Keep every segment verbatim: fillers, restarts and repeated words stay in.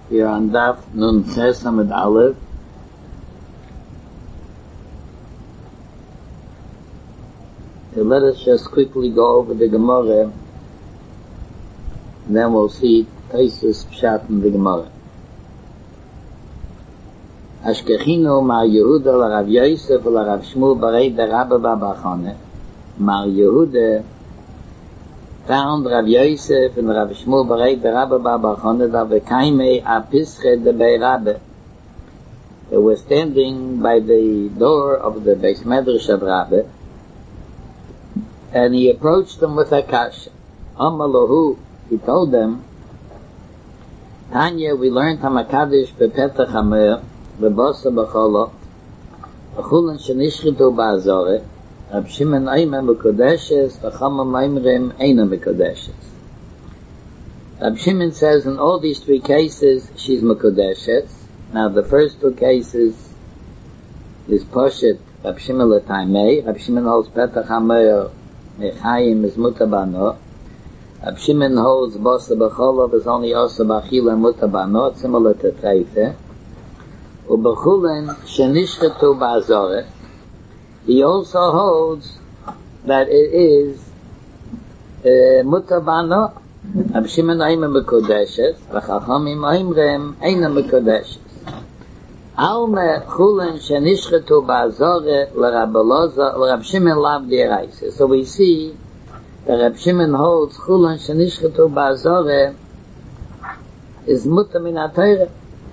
Here on Daf Nun Ches Amud Aleph. So let us just quickly go over the Gemara, and then we'll see Taisus Pshat in the Gemara. Ashkechinu Mar Yehuda l'Rav Yosef l'Rav Shmuel Barei d'Rabba Bar Chana. Mar Yehuda found Rav Yosef and Rav Shmuel Barei d'Rabba Bar Chana that v'kaimei apische de Bei Rabbe. They were standing by the door of the Beis Medrash of Rabbe, and he approached them with a kasha. Amalahu, he told them, Tanya, we learned Hamakadish bepetach hamer, bebosa b'cholo, b'chulan shenishchitu ba'azore, Rab Shimon Oimer Mekodeshes, v'chama Moimrim Eina Mekodeshes. Rab Shimon says in all these three cases, she's Mekodeshes. Now the first two cases is Poshet, Rab Shimon L'Taimei, Rab Shimon holds Petach hamer, Mechayim is mutabano. Rab Shimon holds bosa b'cholov is only osa b'achila mutabano, similar to Treife. U'b'chulen shenishchetu ba'azoreh. He also holds that it is uh, mutabano. Rab Shimon Oimer Mekodeshes, v'chachamim oimrem eina Mekodeshes. Alme chulen shenishchetu ba'azoreh l'Rab Elazar l'Rab Shimon lav d'Yeraisa. So we see that Rab Shimon holds chulen shenishchetu ba'azoreh is muta min ha'Torah.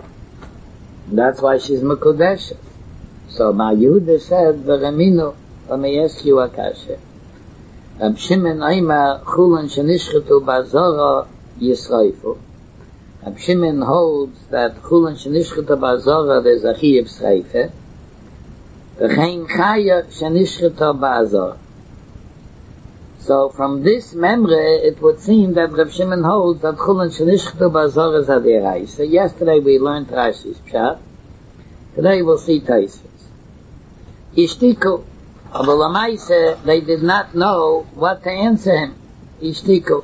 That's why she's Mekodeshes. So Mar Yehuda said, v'reminu, let me ask you a kasha. Rab Shimon Oimer chulen shenishchetu ba'azoreh yisroifu. Rab Shimon holds that chulen shenishchetu ba'azoreh there's a chiyuv sreife. V'chein chaya shenishchetu ba'azoreh. So from this memory, it would seem that Rab Shimon holds that chulen shenishchetu ba'azoreh is a deraisa. So yesterday we learned Rashi's Pshat. Today we'll see Taisus. Ishtiku. But Lamaise, they did not know what to answer him. Ishtiku.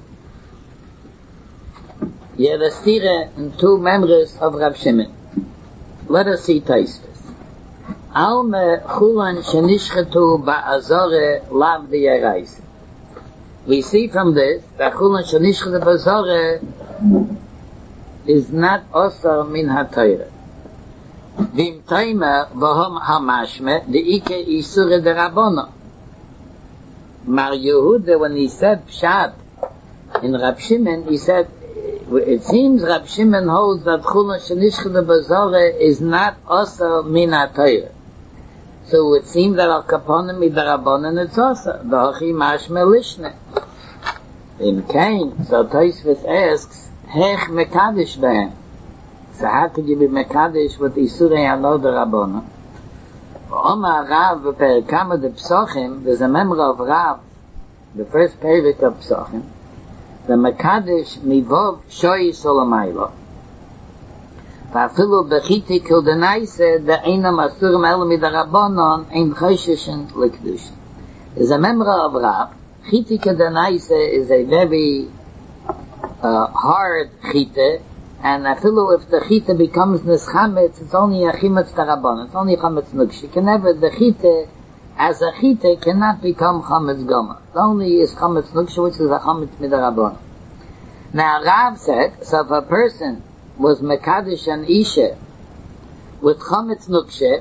You had a stira in two members of Rab Shimon. Let us see Taisus. Alme chulan shenishchetu ba'azoreh lav d'yeraisa. We see from this that chulan shenishchetu ba'azoreh is not osar min ha'Torah. Vim toimer v'hom hamashme de'ike isure derabona. Mar Yehuda, when he said pshat in Rab Shimon, he said, it seems Rab Shimon holds that chulan shenishchetu ba'azoreh is not osar min ha'Torah. So it seems that al kaponim midarabonin it's osar. V'hochi mashme lishne. In Cain, so Tosfos asks, hech mekadesh behem. So how could you be mekadesh with isurei hanod derabona? Omar Rav v'perikama de Psochim, there's a memory of Rav, the first perik of Psochim, the mekadesh mivov shoyi solomaylo. V'afilu bechiti kil denaise de eina masurim elu midarabonon ein choshishin l'kedushin. There's a memory of Rav. Chiti kil denaise is a very uh, hard chite, and afilu if the chita becomes nischametz, it's only a chimetz darabon, it's only a chametz nukshi. Can never, the chita, as a chita, cannot become chametz goma. It only is chametz nukshi, which is a chametz midarabon. Now Rav said, so if a person was mekadesh and isha with chametz nukshi,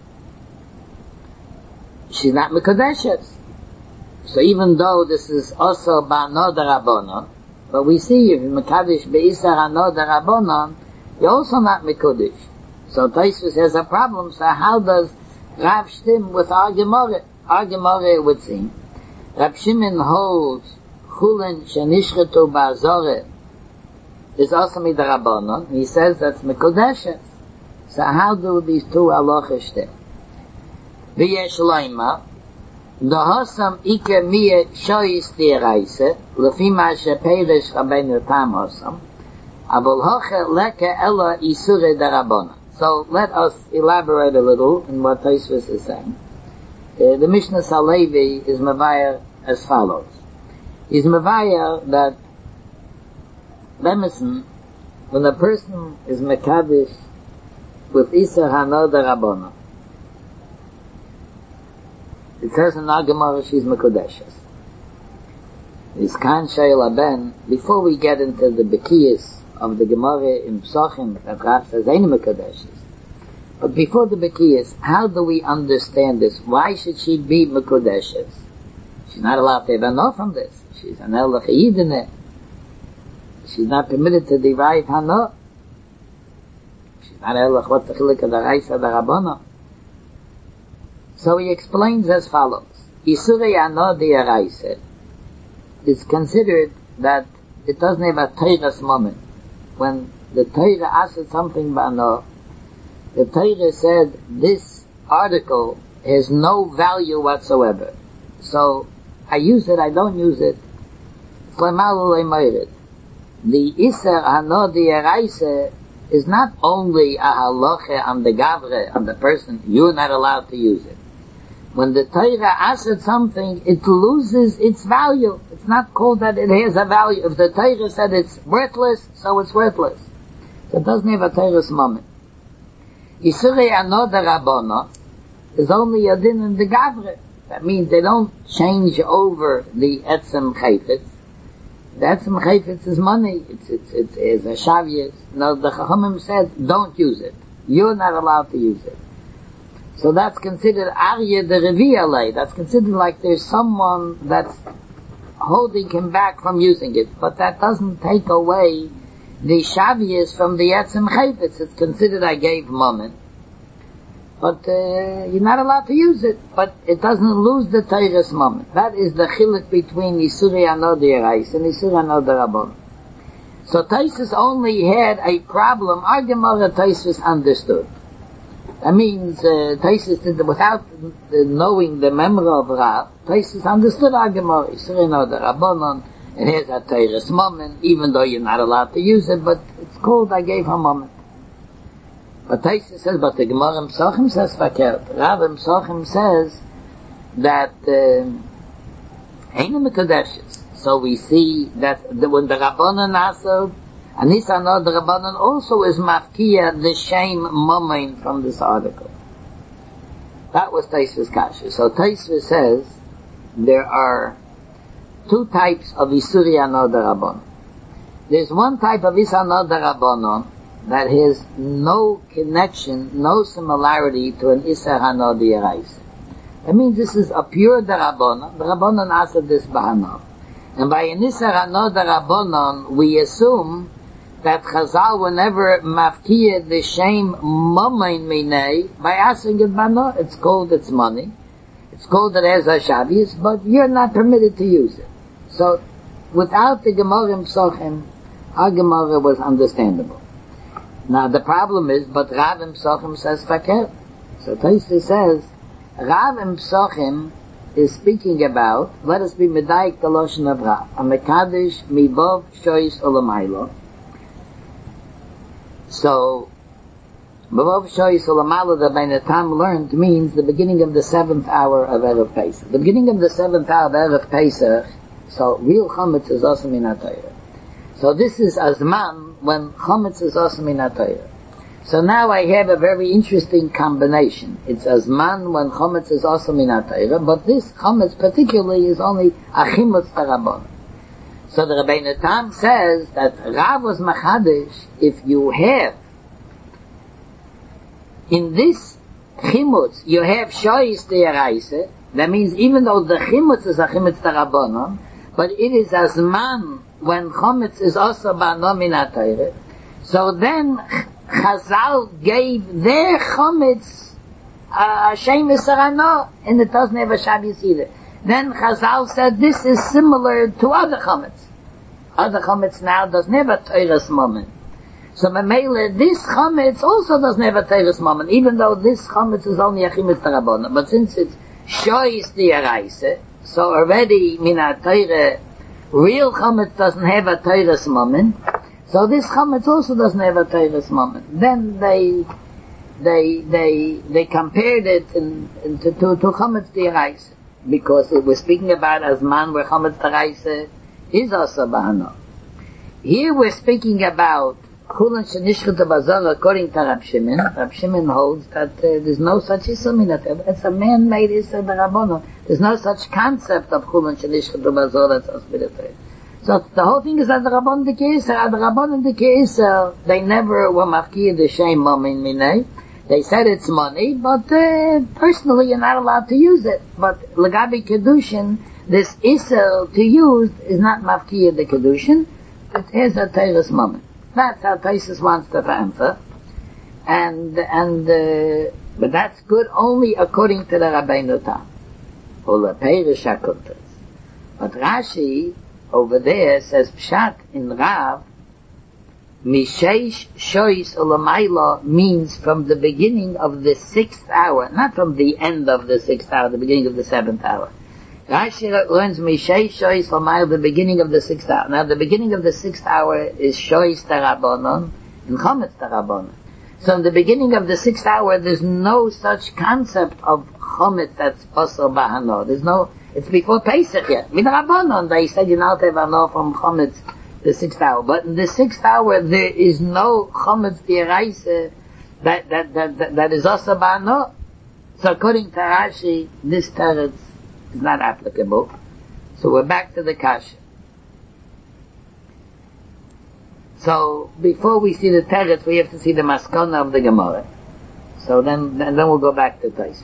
she's not mekadeshes. So even though this is also ba'no darabonon, but we see if you're mekadesh be'isar ano darabonon, you're also not mekadesh. So Tosfos has a problem. So how does Rav stim with our Gemara? Our Gemara would seem Rab Shimon holds chulen shenishchetu ba'azoreh is also midarabonon. He says that's mekadesh. So how do these two halachas stim? V'yesh loima Dahasam ike miye shoyis d'yeraisa, lefi ma shepeirish Rabbeinu Tam hasam, abol hoche leke ella isure darabona. So let us elaborate a little in what Tosfos is saying. Uh, the Mishnah Salevi is mavayar as follows. He's mavayar that Lemison when a person is mekadesh with Isser Hana D'Rabbanan, it says in our Gemara she's mekodeshes. It's Kan Sheil Ben. Before we get into the Bekiyas of the Gemara in Psachim, that Rav says ain't mekodeshes. But before the Bekiyas, how do we understand this? Why should she be mekodeshes? She's not allowed to have no from this. She's an Elach Yidineh. She's not permitted to derive Hana. She's not Elach what the Chilik of the Raisa the Rabbana. So he explains as follows. Isurei Hana di Raisa is considered that it doesn't have a Teiras moment. When the Teira asked something by Hana, the Teira said this article has no value whatsoever. So I use it, I don't use it. The Isser Hana di Raisa is not only a halacha on the gavre, on the person, you're not allowed to use it. When the Torah asks something, it loses its value. It's not called that it has a value. If the Torah said it's worthless, so it's worthless. So it doesn't have a Torah's moment. Isurei Hana D'Rabbanan is only a din in the gavre. That means they don't change over the etzem chayfetz. The etzem chayfetz is money. It's, it's, it's, it's a shavyas. No, the Chachamim said, don't use it. You're not allowed to use it. So that's considered Arya the Revi'alei. That's considered like there's someone that's holding him back from using it. But that doesn't take away the shavyas from the etzem chayfetz. It's considered I gave moment. But uh, you're not allowed to use it, but it doesn't lose the Teiras moment. That is the chiluk between Isurei Hana di Raisa and Isurei Hana D'Rabbanan. So Taisus only had a problem. Our Gemara Taisus understood. That means uh, Taisus did, without uh, knowing the memory of Rav, Taisus understood our Gemara. Isurei Hana D'Rabbanan, it has a Teiras moment, even though you're not allowed to use it, but it's called I gave her moment. But Taisus says, but the Gemara in Psachim says verkehrt. Rav in Psachim says that Eina Mekodeshes. So we see that the, when the Rabbanan answered, Anis Hana the Rabbanan also is mafkiya the shame momein from this article. That was Taisus Kasha. So Taisus says there are two types of Isurei Hana the Rabbanan. There's one type of Isur Hana the Rabbanan that has no connection, no similarity to an Isser Hana di Raisa. That means this is a pure D'Rabbanan. The Rabbanan answered this Bahana. And by an Isser Hana di Rabbanan, we assume that Chazal were never mafkiyah the shame momein minei by asking it Bahana. It's called its money. It's called it as a Shabbos, but you're not permitted to use it. So, without the Gemara in Psachim, our Gemara was understandable. Now the problem is, but Rav in Psachim says verkehrt. So Taisus says, Rav in Psachim is speaking about, let us be medayik the Lashon of Rav, a mekadesh mibov shoyis olamaylo. So, mibov shoyis olamaylo, the Bein Tam learned, means the beginning of the seventh hour of Erev Pesach. The beginning of the seventh hour of Erev Pesach, so real chametz is also min HaTorah. So this is Azman, when Chometz is also min HaTorah. So now I have a very interesting combination. It's Azman when Chometz is also min HaTorah, but this Chometz particularly is only Achimutz D'Rabbanan. So the Rabbeinu Tam says that Rav was Machadish, if you have, in this Chimutz, you have Shoyis D'Raisa, that means even though the Chimutz is Achimutz D'Rabbanan, but it is Azman when Chometz is also Ba'ano min HaTorah. So then Chazal gave their Chometz a Shem Isur Hana, and it doesn't have a Shabbos either. Then Chazal said this is similar to other Chometz. Other Chometz now doesn't have a Torah's moment. So Mamela, this Chometz also doesn't have a Torah's moment, even though this Chometz is only a Chimutz D'Rabbanan. But since it's Shoyis D'Raisa, so already min HaTorah, real Chometz doesn't have a Torah's moment, so this Chometz also doesn't have a Torah's moment. Then they, they, they, they compared it in, in to, to, to Chometz D'Raisa, because it was speaking about as man where Chometz D'Raisa is also Bahana. Here we're speaking about Chulin shenishchita bazara, according to Rab Shimon, Rab Shimon holds that uh, there's no such issur minatev. It's a man-made issur d'Rabbanan. There's no such concept of chulin shenishchita bazara that's minatev. So the whole thing is that the Rabbanan the issur, at the Rabbanan the issur, they never were mafkir the shem mamin minay. They said it's money, but uh, personally you're not allowed to use it. But Lagabi Kedushin, this issur to use is not mafkir the Kedushin. It is a teres moment. That's how Taisus wants to answer. And, and, uh, but that's good only according to the Rabbeinu Tam. Or the Perish HaKuntas. But Rashi, over there, says Pshat in Rav, Mishesh Shois Ulamayla means from the beginning of the sixth hour, not from the end of the sixth hour, the beginning of the seventh hour. Rashi learns Mishesh Shois Ulamayla, the beginning of the sixth hour. Now the beginning of the sixth hour is Shois Tarabonon and Chometz Tarabonon. So in the beginning of the sixth hour, there's no such concept of Chometz that's Pasor Bahano. There's no, it's before Pesach yet. With Rabbanon, they said you're not to have Hano from Chometz the sixth hour. But in the sixth hour, there is no Chometz D'Oraisa that, that, that, that, that is also Bahano. So according to Rashi, this teretz is not applicable. So we're back to the kasha. So before we see the teretz, we have to see the maskana of the Gemara. So then, then, then we'll go back to Taisus.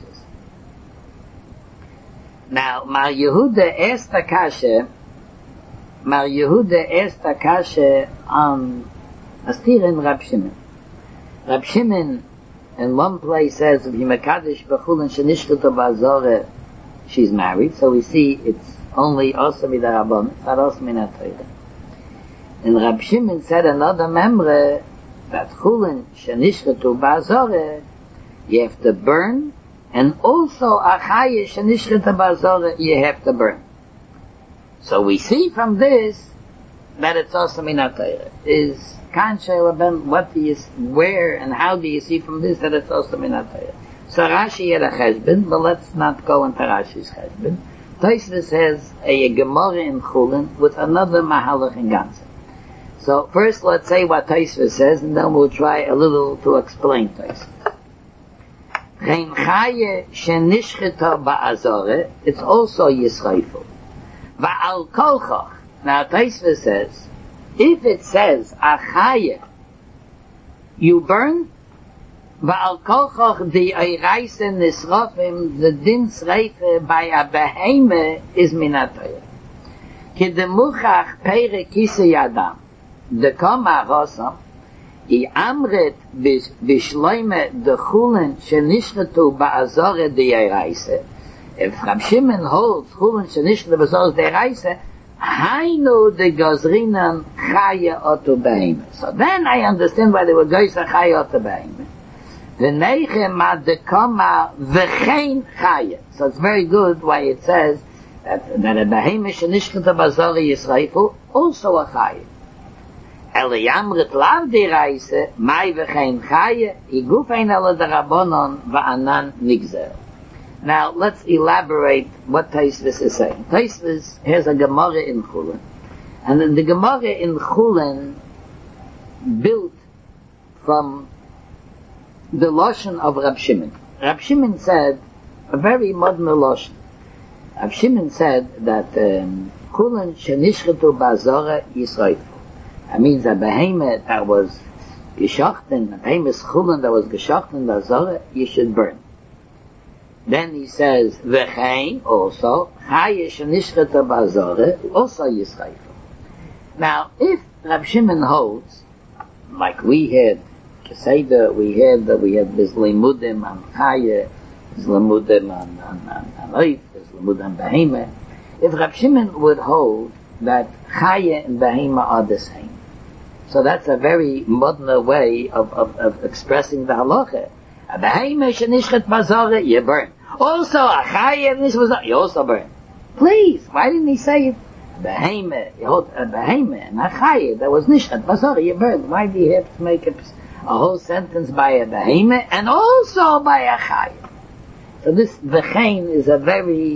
Now, Mar Yehuda asked the kasha, Mar Yehuda asked the kasha on Astir and Rab Shimon. Rab Shimon in one place says, if you mekadesh b'chulin shenishchita ba'azorah, she's married, so we see it's only also midarabon, it's not also minatayra. And Rab Shimon said another membre that chulin shenishchatu ba'azorah, you have to burn, and also achaya shenishchata ba'azorah, you have to burn. So we see from this that it's also minatayra. Is kanshei what do you, where and how do you see from this that it's also minatayra? So Rashi had a cheshbon, but let's not go into Rashi's cheshbon. Tosfos has a Gemara in Chulin with another Mahalach in Ganze. So first let's say what Tosfos says, and then we'll try a little to explain Tosfos. Chen chaye shenishchita ba'azorah, it's also yisraifu. Va'al kolchach. Now Tosfos says, if it says achaye, you burn, Va'al kolchach the oiraisa nisrofim, the din sreife by a beheme is minatoyer. Ki de muchach peire kise yadam. De koma rosam, I amret bishloime de chulin shenishnetu ba'azore de oiraisa. If Rab Shimon holds chulin shenishnetu ba'azore de oiraisa, hainu de gozrinan chaya otu beheme. So then I understand why they were goysa chaya otu beheme. So it's very good why it says that, that a behemoth shenishchata b'azorah yisraifu also a chaya. Ele yamrit lav d'oraisa mai v'chein chaya igufein ele d'Rabbanon v'anan nigzer. Now let's elaborate what Tosfos is saying. Tosfos has a Gemara in Chulin, and then the Gemara in Chulin built from the Lashon of Rab Shimon. Rab Shimon said a very modern Lashon. Rab Shimon said that Chulin shenishchatu ba'azorah yisraifu. That means a behemoth that was geschachten, a behemoth Chulin that was geschachten ba'azorah, you should burn. Then he says v'chein also chaya shenishchatu ba'azorah also yisraifu. Now, if Rab Shimon holds, like we had Seder, we had that we had this limudim on chaya, this limudim on on on oif, this limudim on behema. If Rab Shimon would hold that chaya and behema are the same, so that's a very modern way of, of, of expressing the halacha. A behema shenishchet ba'azorah, you burn. Also a chaya nishchet, you also burn. Please, why didn't he say it? Behema, you hold a behema and a chaya that was nishchet ba'azorah, you burn. Why do you have to make it a whole sentence by a behemoth and also by a chaya? So this v'chein is a very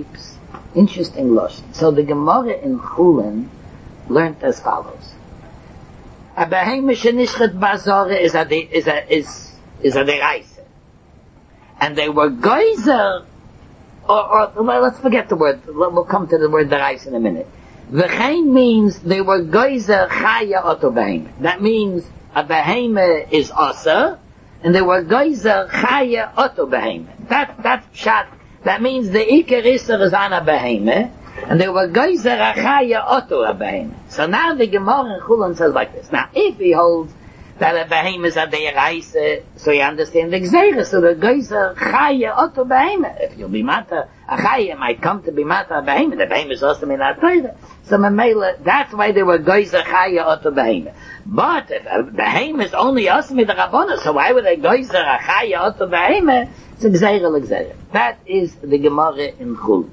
interesting lashon. So the Gemara in Chulin learned as follows: a beheme shenishchet bazore is a is a is is a deraisa, and they were geyser, or, or well, let's forget the word. We'll come to the word deraisa in a minute. V'chein means they were geyser chaya oto beheme. That means a beheme is asa, and they were geyser chaya oto beheme. That that shot. That means the iker iser is on a beheme, and they were geyser chaya oto a beheme. So now the Gemara in Chulin says like this. Now, if he holds that a beheme is a deraisa, so you understand the gzeira. So the geyser chaya oto beheme. If you'll be mata a chaya, might come to be mata a beheme. The beheme is also in that Torah. So Mamela, that's why they were geyser chaya oto beheme. But if a beheme is only us with the Rabbana, so why would they geyser a chaya oto beheme? It's a gzeira l'gzeira. That is the Gemara in Chul.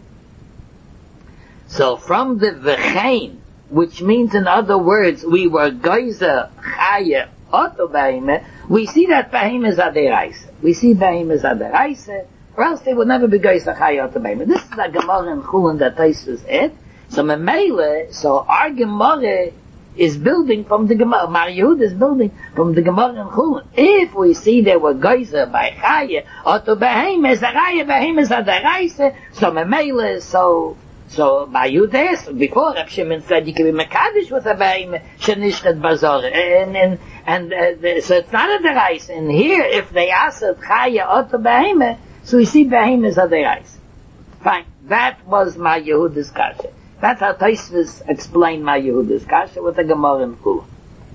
So from the v'chein, which means in other words, we were geyser chaya oto beheme, we see that beheme is a deraisa. We see beheme is a deraisa, or else they would never be geyser chaya oto beheme. This is the Gemara in Chul that Taisus it. So Mamela, so our Gemara is building from the Gemara. Mar Yehud is building from the Gemara in Chulin. If we see there were geyser by chaya oto beheme, is a chaya beheme is a deraisa. So Mamela, so so Mar Yehud before Reb Shimon said you can be mekadosh with a beheme shenishchet bazor, and and and uh, the, so it's not a deraisa. And here, if they asked chaya oto beheme, so we see beheme is a deraisa. Fine, that was Mar Yehud's kasha. That's how Tosfos explained Mar Yehuda's kasha with the Gemara in Chulin.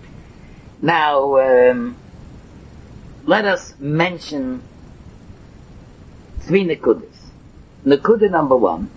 Now, um, let us mention three nekudas. Nekuda number one.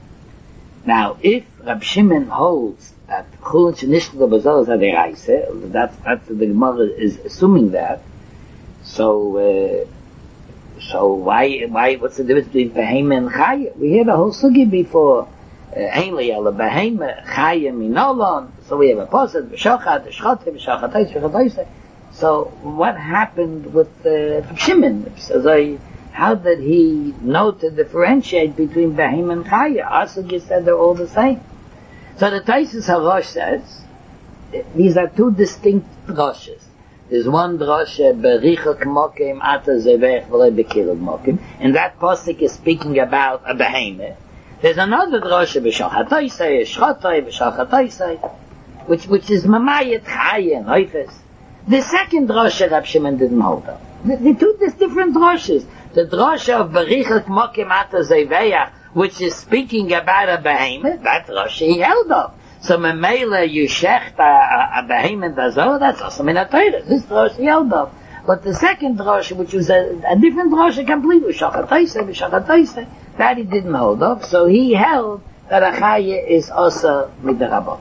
Now, if Rab Shimon holds that Chulin shenishchet bazor is a deraisa, that's that's the Gemara is assuming that. So, uh, so why why what's the difference between beheme and chaya? We had a whole sugi before. Ainly ala beheme chaya minolon. So we have a posed v'shochat v'shchote v'shochatayis v'shochatayis. So what happened with uh, Shimon? So how did he know to differentiate between beheme and chaya? Also, you said they're all the same. So the Taisus Harosh says these are two distinct droshes. There's one droshe berichak mokim ata zevech v'lei bekirub mokim, and that posik is speaking about a beheme. There's another drosha b'shachataysay, shchatay b'shachataysay, which which is mamayet chaya and oifes. The second drosha Rab Shimon didn't hold up. The, the two there's different droshas. The drosha of berichak mokim ata zeveyach, which is speaking about a behemoth, that drosha he held up. So memela you shecht a, a behemoth azor, that's also in a Torah. This drosha he held up. But the second drosha, which was a, a different drosha completely, shachataysay b'shachataysay, that he didn't hold of, so he held that a chaya is also midrabban.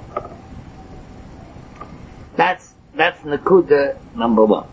That's that's nekuda number one.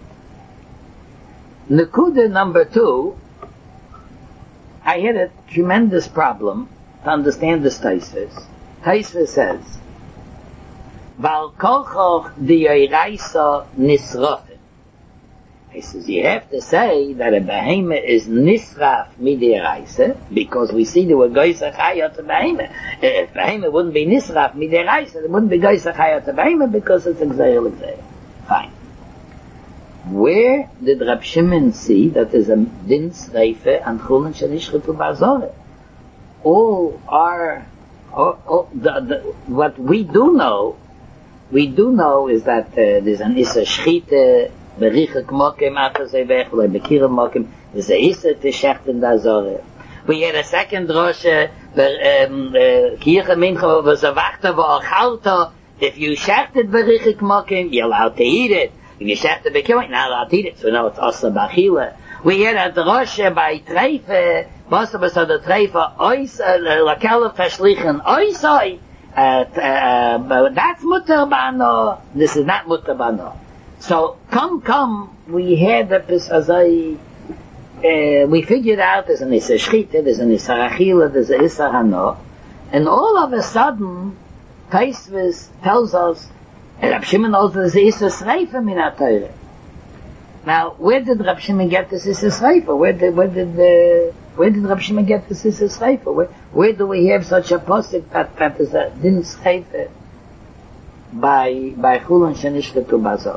Nekuda number two, I had a tremendous problem to understand this Tosfos. Tosfos says, "Val kolchoch di'iraisa nisrofin." He says, you have to say that a beheme is nisraf midiraisa, because we see there were geyser chaya to beheme. If beheme wouldn't be nisraf midiraisa, there wouldn't be geyser chaya to beheme, because it's a gzeir l'gzeir. Fine. Where did Rab Shimon see that there's a din sreife and chulin shenishchetu bazore? All our, all, all, the, the, what we do know, we do know is that uh, there's an issa shchite, berichak mokim ata zevech v'lei bekirub mokim, there's a issa teshechten dazore. We had a second drosha, kirche mincha v'zavachta v'ochalta, if you shechted berichak mokim, you're allowed to eat it. If you shechted bekirub, you're not allowed to eat it, so now it's asa b'achila. We had a drosha by treife, Basa basa the treifa, ois, lakelef tashlichen, oisoi, that's mutter bano, this is not mutter bano. So, come, come, we had the Pesazai, uh, we figured out there's an Issa Shchita, there's an Issa Achila, there's an Issa Hano, and all of a sudden, Tosfos tells us, and Rab Shimon knows there's an Issa Sreifa min HaTorah. Now, where did Rab Shimon get this Issa Sreifa? Where did, where did, uh, where did Rab Shimon get this Issa Sreifa? Where, where do we have such a posik that, that is a din Sreifa? by by Chulun Shenishketu Bazor.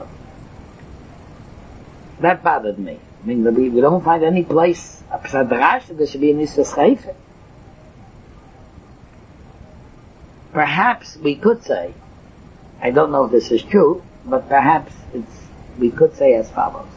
That bothered me. I mean, we, we don't find any place beside the Rashi there should be an Issa Schreife. Perhaps we could say, I don't know if this is true, but perhaps it's, we could say as follows.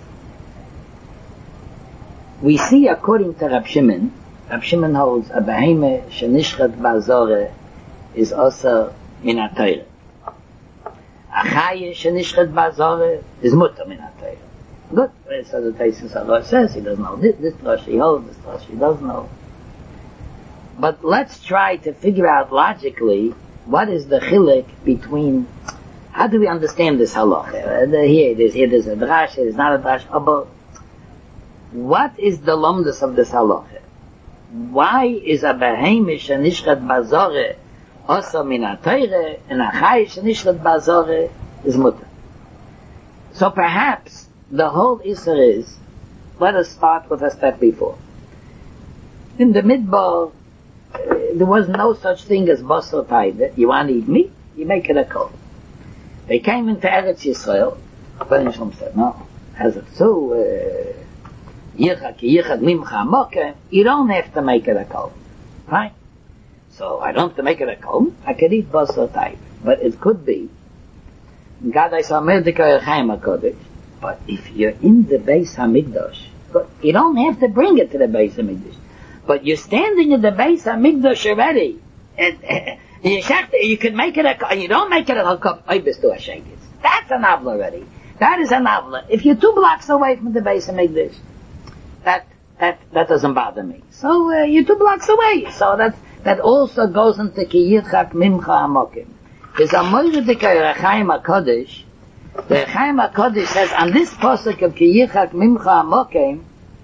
We see according to Rab Shimon, Rab Shimon holds a beheme shenishchat bazore is also min ha-Torah. A chaye shenishchat bazore is mutter min ha-Torah. Good. So the Taisus Allah says he doesn't know this, this Rashi holds, this Rashi doesn't know. But let's try to figure out logically what is the chilek between, how do we understand this halacha? Uh, here it is, here there's a drash, it is not a drash, but what is the lomdus of this halacha? Why is a behemish shenishchat bazore also min ha-Torah and a chay shenishchat bazore is mutter? So perhaps the whole Isser is, let us start with a step before. In the Midbar, uh, there was no such thing as basar taida. You want to eat meat? You make it a kol. They came into Eretz Yisrael, Ben Yisrael said, no, as it so, yichak, yichak, mimcha, moke, you don't have to make it a kol. Right? So I don't have to make it a kol, I can eat basar taida. But it could be, God I saw Merdeka Yechaim HaKodesh, but if you're in the Beis HaMikdash, you don't have to bring it to the Beis HaMikdash. But you're standing in the Beis HaMikdash already. And, uh, you, you can make it a, you don't make it a cup, that's an avla already. That is an avla. If you're two blocks away from the Beis HaMikdash, that, that, that doesn't bother me. So, uh, you're two blocks away. So that, that also goes into Ki Yitzchak Mimcha Amokim. There's a Moira Dika Yechaim HaKodesh. The Yechaim HaKodesh says, on this posuk of Ki Yichak Mimcha Amokim,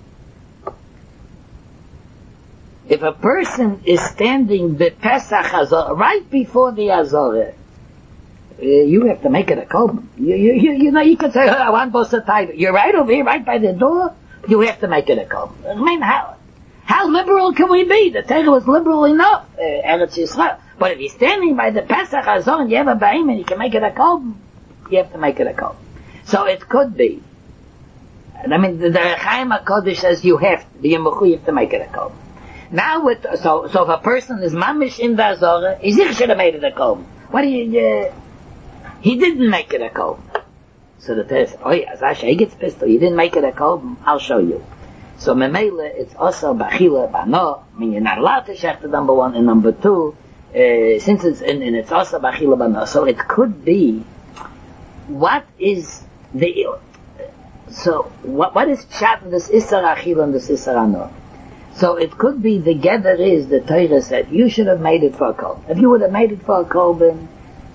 if a person is standing the Pesach Azor, right before the Azor, uh, you have to make it a kolben. You, you, you, you know, you can say, oh, I want Bosa Taiva. You're right over here, right by the door, you have to make it a kolben. I mean, how, how liberal can we be? The Torah was liberal enough, uh, Eretz Yisrael. But if you're standing by the Pesach Azor and you have a Ba'im and you can make it a kolben, you have to make it a kolben. So it could be. And I mean, the Yechaim HaKodesh says you have to, the Yemuchu, you have to make it a kolben. Now with, so, so if a person is mamish in the Azorah, he should have made it a kolben. What do you, uh, he didn't make it a kolben. So the Torah said, oh yeah, Zasha, he gets pissed, you didn't make it a kolben, I'll show you. So Memele, it's also Bachila, Bano, I mean, you're not allowed to shech the number one, and number two, uh, since it's, and, and it's also Bachila, Bano, so it could be, what is the, so, what, what is chat in this Isser Achila and this Isser Ano? So it could be the gather is the Torah said, you should have made it for a kolben. If you would have made it for a kolben,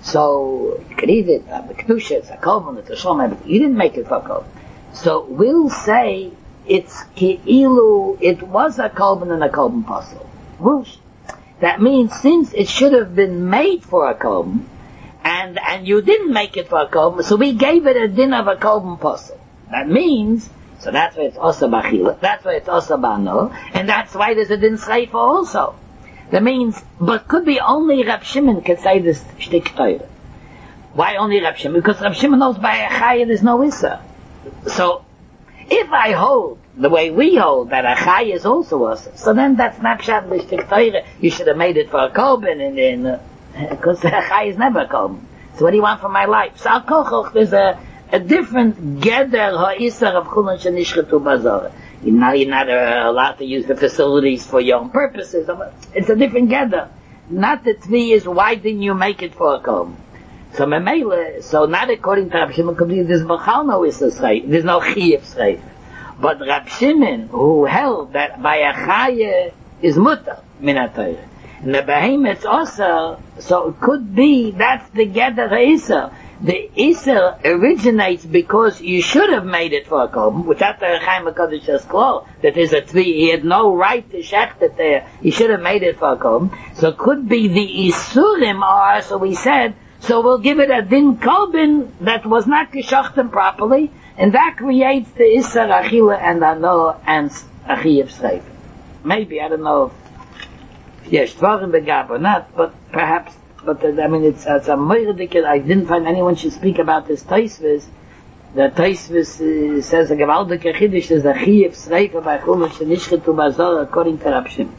so you could eat it, uh, the kedusha, it's a kolben, it's a shlom, everything. You didn't make it for a kolben. So we'll say it's ki'ilu, it was a kolben and a kolben puzzle. Whoosh. That means since it should have been made for a kolben, and, and you didn't make it for a kolben, so we gave it a din of a kolben puzzle. That means, so that's why it's also bachila, that's why it's also bano, and that's why there's a din schreifa also. That means, but could be only Rab Shimon could say this shtik Torah. Why only Rab Shimon? Because Rab Shimon knows by a chaya there's no issa. So, if I hold the way we hold that a chaya is also issa, so then that's not pshat the shtik Torah. You should have made it for a kolben, and then, because uh, a chaya is never a kolben. So what do you want from my life? So al kochoch, there's a a different geder ha'isar of chulun shenishchetu bazara. You're not, you're not uh, allowed to use the facilities for your own purposes. It's a different geder. Not the tvi is, why didn't you make it for a kolben? So memele, so not according to Rab Shimon, there's b'chal no isar schreif, there's no chiyuv schreif. But Rab Shimon, who held that by a chaya is mutter min ha-Torah, and the behemoth also, so it could be that's the geder ha'isar. The Isser originates because you should have made it for a kolben, which after Yechaim HaKodesh says close, that there's a tvi, he had no right to shecht it there, he should have made it for a kolben. So it could be the Isurim are, so we said, so we'll give it a din kolben that was not geschochten properly, and that creates the Isser Achila and Ano and Achiyev Schreif. Maybe, I don't know if yes, Dvarim begab or not, but perhaps but uh, I mean, it's, it's a moiridik. I didn't find anyone should speak about this Taisvis. The Taisvis uh, says a gewaldige Chiddush is a chiyuv sreifa by chulun shenishchetu bazor according to Rab Shimon.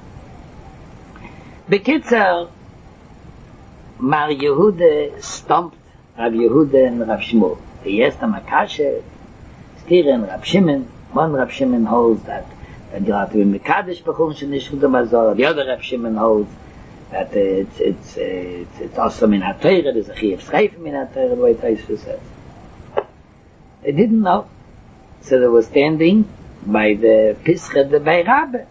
Bekitzer, Mar Yehuda stumped Rab Yehuda and Rab Shmuel. He asked him a kasha, Stira and Rab Shimon. One Rab Shimon holds that that you have to be mekadesh b'chulun shenishchetu bazor. The other Rab Shimon holds that uh, it's it's uh, it's it's also min haTorah. There's a chiyuv sreifa min haTorah, the way Taisvis says. They didn't know. So they were standing by the Pischa de Bei Rabbe.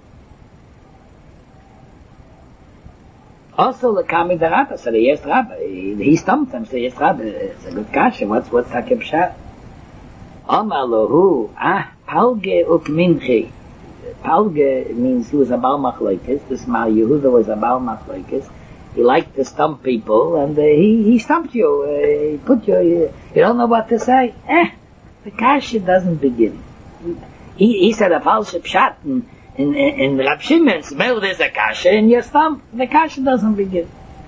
Also, the Kami the Rabbe, so they asked Rabbe. He, he stumped them, so they asked Rabbe, it's a good kasha, what's, what's Hakim Pshat? Omar Lohu, ah, Palge uk Minchi. Palge means he was a Baal Machlokes. This Mar Yehuda was a Baal Machlokes. He liked to stump people, and uh, he, he stumped you. Uh, he put you, you, you don't know what to say. Eh. The kasha doesn't begin. He, he said a false pshat in, in, in Rab Shimon's well, there's a kasha and you're stumped. The kasha doesn't begin.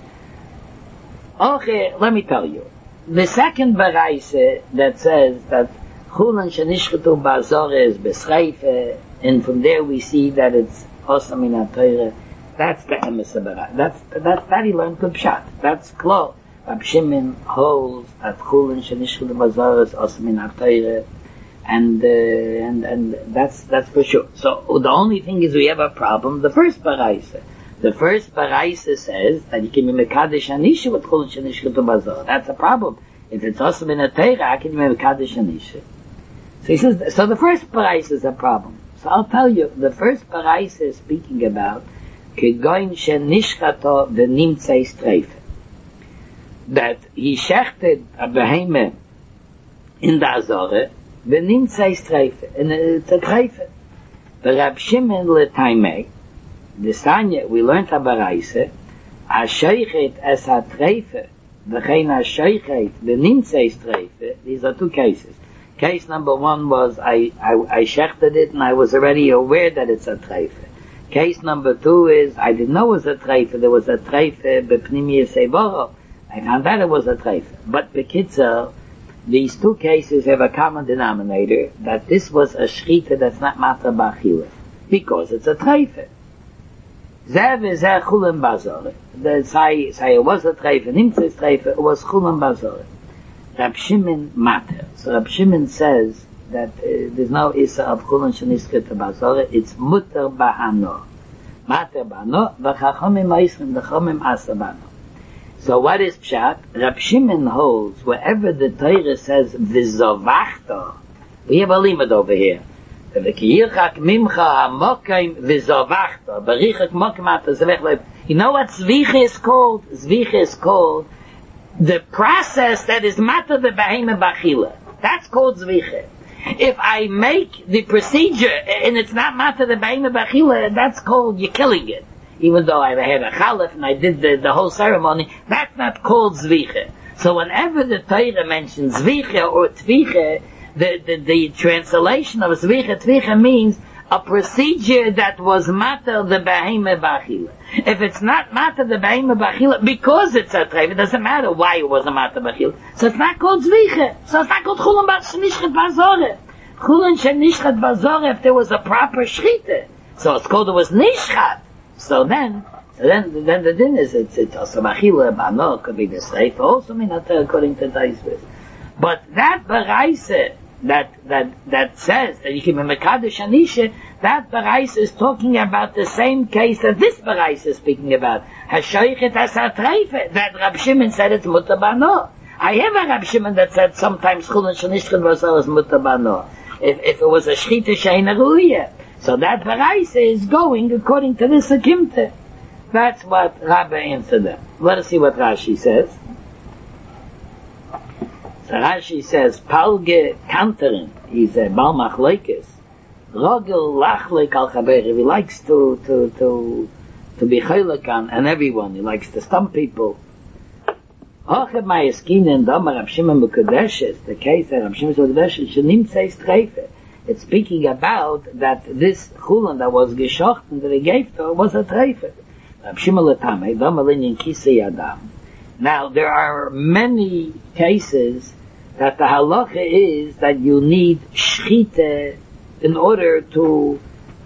Okay, let me tell you. The second baraisa that says that chulun shenishchetu bazor is beschreife, and from there we see that it's also min haTorah. That's the emes baraisa. That's that's that he learned good pshat. That's close. Rab Shimon holds that chulun shenishchetu bazor is also min haTorah, and uh, and and that's that's for sure. So the only thing is we have a problem. The first baraisa, the first baraisa says that you can be mekadesh anisha with chulun shenishchetu bazor. That's a problem. If it's also min haTorah, how can you be mekadesh anisha? So he says. So the first baraisa is a problem. So I'll tell you, the first baraisa is speaking about kegoin shenishchato v'nimtzei streife. That he shechted a beheme in the Azore, v'nimtzei streife, and it's a treife. The Rab Shimon l'taimei, the Sanya, we learned a baraisa, a sheichet es a treife, v'chein a sheichet v'nimtzei streife. These are two cases. Case number one was I, I, I shechted it and I was already aware that it's a treife. Case number two is I didn't know it was a treife, there was a treife b'pnimiyas sevoro. I found out it was a treife. But bekitzer, these two cases have a common denominator, that this was a shchita that's not matzah b'achila, because it's a treife. Zeh v'zeh chulun bazor. The say say it was a treife, nimtzes treife, it was chulun bazor. Rab Shimon matter. So Rab Shimon says that uh, there's no issa of chulun shenishchetu bazor. It's mutter ba'ano, matter ba'ano, v'chachamim ha'isrim, the chachamim asa ba'ano. So what is pshat? Rab Shimon holds wherever the Torah says v'zovachto, we have a limit over here. V'kiyirchak mimcha hamokim v'zovachto, barichak mokim ata zevech. You know what zvicha is called? Zvicha is called the process that is matter the behema b'achila. That's called zvicha. If I make the procedure and it's not matter the behema b'achila, that's called you're killing it. Even though I had a chalif and I did the, the whole ceremony, that's not called zvicha. So whenever the Torah mentions zvicha or tvicha, the, the, the translation of zvicha, tvicha means a procedure that was matter the behema b'achila. If it's not matter the behema b'achila, because it's a treif, it doesn't matter why it wasn't matter b'achila. So it's not called zvicha. So it's not called chulun shenishchet bazore. Chulun shenishchet bazore if there was a proper shchita. So it's called it was nishchat. So then, so then, then the din is it's it's also b'achila b'ano could be the seif also min haTorah according to Taisvis. But that baraisa that that that says that you can be mekadesh anisha, that baraisa is talking about the same case that this baraisa is speaking about. Hashoichet asar treife, that Rab Shimon said it's mutar b'ano. I have a Rab Shimon that said sometimes chulun shenishchetu bazor is mutar b'ano. If if it was a shchita she'eina ruya. So that baraisa is going according to this akimta. That's what Rabbi answered them. Let us see what Rashi says. So Rashi says, Palge Kanterin, he's a Baal Machlokes. Rogel Lachlik al Chaber, he likes to, to, to, to be chaylik on, and everyone, he likes to stump people. Hocheb Ma'eskin and Dama Rab Shimon B'Kodeshes, the case that Rab Shimon B'Kodeshes, Shenim Tzeis Treife. It's speaking about that this chulun that was geshochten that he gave to her was a treife. Rab Shimon L'tamei, Dama Linyan Kisei Adam. Now, there are many cases that the halacha is that you need shchita in order to,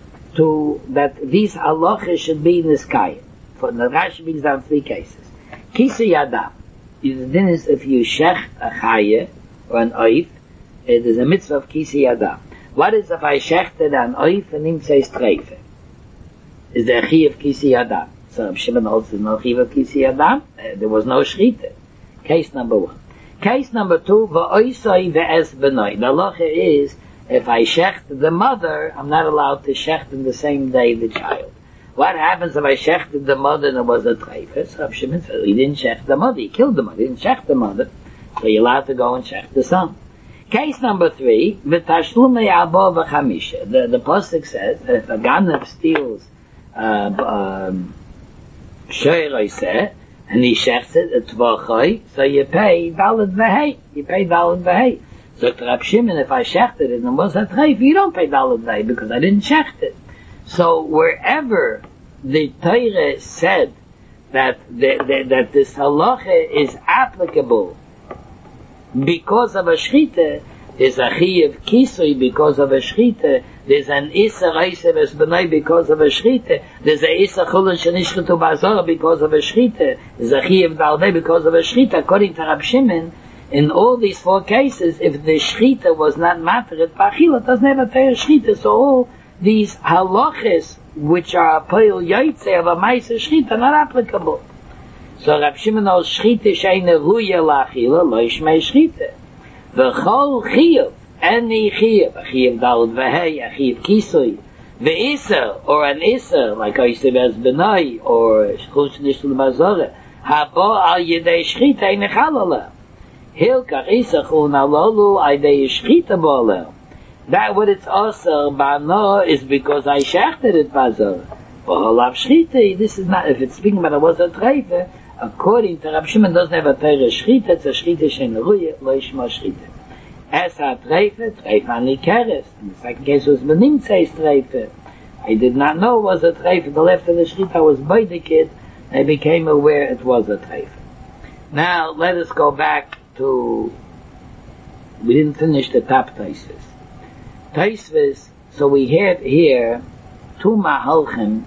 to, that these halachas should be in this kaya. For the Rashi brings down three cases. Kisa yadam. Is if you shech a chaya or an oif, it is a mitzvah of kisa yadam. What is if I shechted an oif and him says treife? Is there a chi of kisa yadam? So Reb Shimon holds there's no chi of kisa yadam. Uh, there was no shchita. Case number one. Case number two, va'oisai ve'es benoi. The halacha is, if I shecht the mother, I'm not allowed to shecht in the same day the child. What happens if I shechted the mother and it was a treifes? Reb Shimon said, he didn't shecht the mother, he killed the mother, he didn't shecht the mother, so you're allowed to go and shecht the son. Case number three, v'tashlumei abo v'chamisha. The, the pasuk says, that if a ganav steals, uh, um, shoyroiseh, and he shechts it at tvachoi, so you pay daled v'hei, you pay daled v'hei. So to Reb Shimon, if I shechted it and it was a treif, you don't pay daled v'hei because I didn't shecht it. So wherever the Torah said that the, the, that this halacha is applicable because of a shchita, there's a chi of kisui because of a shchita, there's an isa reisev es benai because of a shchita, there's a isa chulun shenishchetu ba'azorah because of a shchita, there's a chi of daldei because of a shchita. According to Reb Shimon, in all these four cases, if the shchita was not materet ba'achila, it doesn't have a Torah shchita, so all these halachas, which are poil yaitze of a ma'aser shchita, are not applicable. So Reb Shimon knows shchita she'eina ruya la'achila, lo yishmei shchita. V'chol chiyuv, any chiyuv, a chiyuv daled v'hei, a chiyuv kisui, v'isa, or an isa, like oisev es benai, or shchul shenishlu b'azorah, habo al yedei shchita ein echalala. Hilkach isa chul nalolu aydei shchita bo'aleh. That what it's also ba'ano is because I shechted it ba'azorah. B'holav shchita, this is not, if it's speaking about it was a treife, according to Reb Shimon doesn't have a Torah shchita, it's a shchita she'ein ruya, lo yishma shchita. As a treife, treife ani keres. In the second case was benimtzeis treife. I did not know it was a treife. The left of the shchita was by the kid. I became aware it was a treife. Now let us go back to, we didn't finish the top Taisvis. Taisvis, so we have here two mahalchim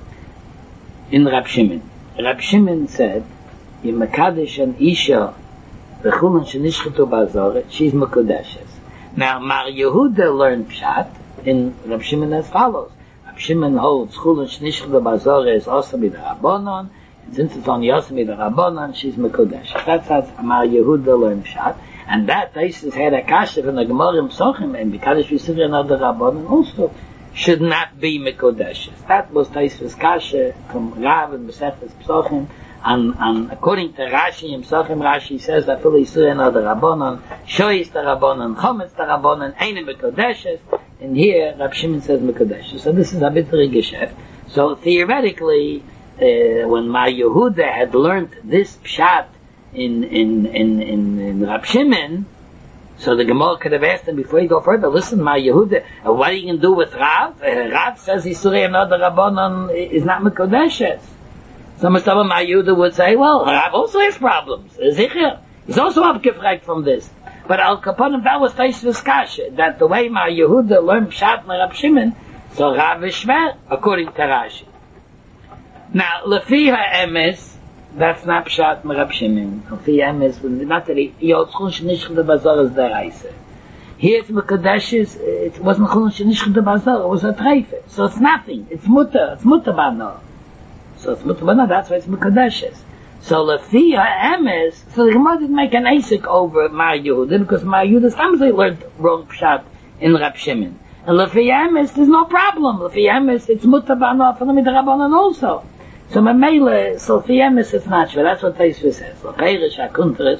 in Reb Shimon. Reb Shimon said, in Mekadesh and Isha, v'chulun shenishchetu ba'azorah, she's Mekudeshes. Now, Mar Yehuda learned Pshat in Reb Shimon as follows. Reb Shimon holds, chulun shenishchetu ba'azorah is also midrabanan, and since it's only also midrabanan, she's Mekudeshes. That's how Mar Yehuda learned Pshat. And that Taisus had a kasha from the Gemara in Psochim, and Mekadesh v'sivri another Rabbanan also should not be Mekodeshes. That was Taisus kasha from Rav and Mesechus Psochim, and, and according to Rashi in Psochim, Rashi says that Fili Yisrael another Rabbanan, Shoyis the Rabbanan, Chometz the Rabbanan, Eine Mekodeshes, and here Reb Shimon says Mekodeshes. So this is a bit of a geschäft. So theoretically, uh, when Mar Yehuda had learned this pshat in in in in, in Reb Shimon, so the Gemara could have asked him before you go further, listen, Mar Yehuda, uh, what are you going to do with Rav? Uh, Rav says Yisrael another Rabbanan is not Mekodeshes. So Mustafa Mar Yehuda would say, well, Rav also has problems. Zicher, he's also abgefragt from this. But Al Kaponim, that was Taisus Kasha, that the way Mar Yehuda learned Pshat from Reb Shimon, so Rav is Shver, according to Rashi. Now, Lefi HaEmes, that's not Pshat from Reb Shimon. Lefi HaEmes, not that he holds Chulun Shenishchut Ba'azorah as the Reise. Here it's Mekadeshes, it wasn't Chulun Shenishchut Ba'azorah, it was a Treife. So it's nothing, it's Mutter, it's Mutter Ba'no. So it's Mutter Ba'no, that's why it's Mekadeshes. So Lefi HaEmes, so the Gemara didn't make an Asik over Mar Yehuda, because Mar Yehuda sometimes they learned wrong Pshat in Reb Shimon. And Lefi HaEmes, there's no problem. Lefi HaEmes, it's Mutter Ba'no for the Midrabanan also. So Mamele, so Lefi HaEmes, it's not sure. That's what Taisvis says. L'cheirish HaKuntras,